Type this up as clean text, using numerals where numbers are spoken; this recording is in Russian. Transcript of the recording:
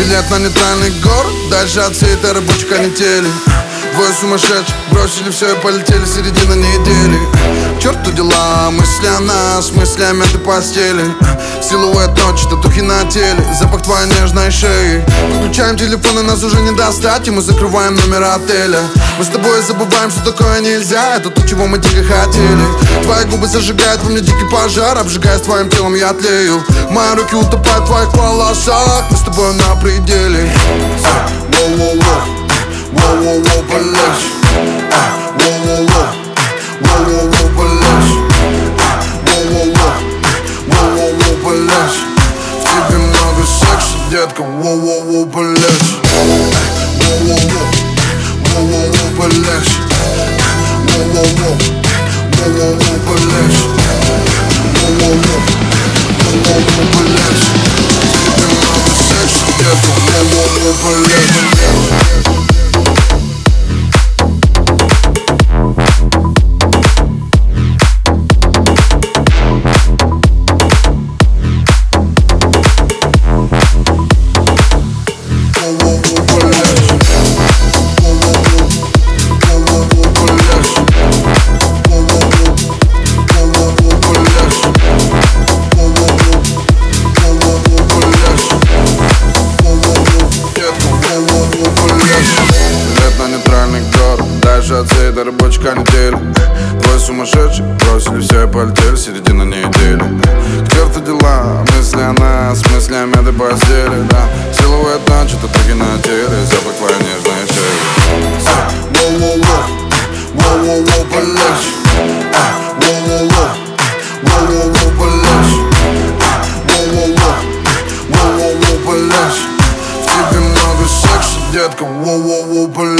Билет на нейтральный город, дальше от всей этой рабочей канители. Двое сумасшедших бросили все и полетели, середина недели. К черту дела, мысли о нас, мыслями этой постели. Силуэт ночи, татухи на теле, запах твоей нежной шеи. Выключаем телефоны, нас уже не достать, и мы закрываем номер отеля. Мы с тобой забываем, что такое нельзя, это то, чего мы дико хотели. Твои губы зажигают во мне дикий пожар, обжигаясь твоим телом, я тлею. Мои руки утопают в твоих волосах, мы с тобой на пределе. Воу-воу-воу, блядь. Воу-воу-воу, блядь. Воу-воу-воу, блядь. В тебе много секса, детка. Воу-воу-воу, блядь. Воу-воу-воу, блядь. Воу-воу-воу, блядь. Воу-воу-воу, блядь. В тебе много секса, детка. Воу-воу-воу, блядь. Дальше от всей этой рабочей канители. Двое сумасшедших бросили все и полетели, середина недели. К черту дела, мысли о нас, мыслями этой постели, да. Силуэт ночи, татухи на теле, запах твоей нежной шеи. Воу-воу-воу, воу-воу-воу, блядь. Воу-воу-воу, воу-воу-воу, блядь. Воу-воу-воу, воу-воу-воу, блядь. В тебе много секса, детка. Воу-воу-воу, блядь.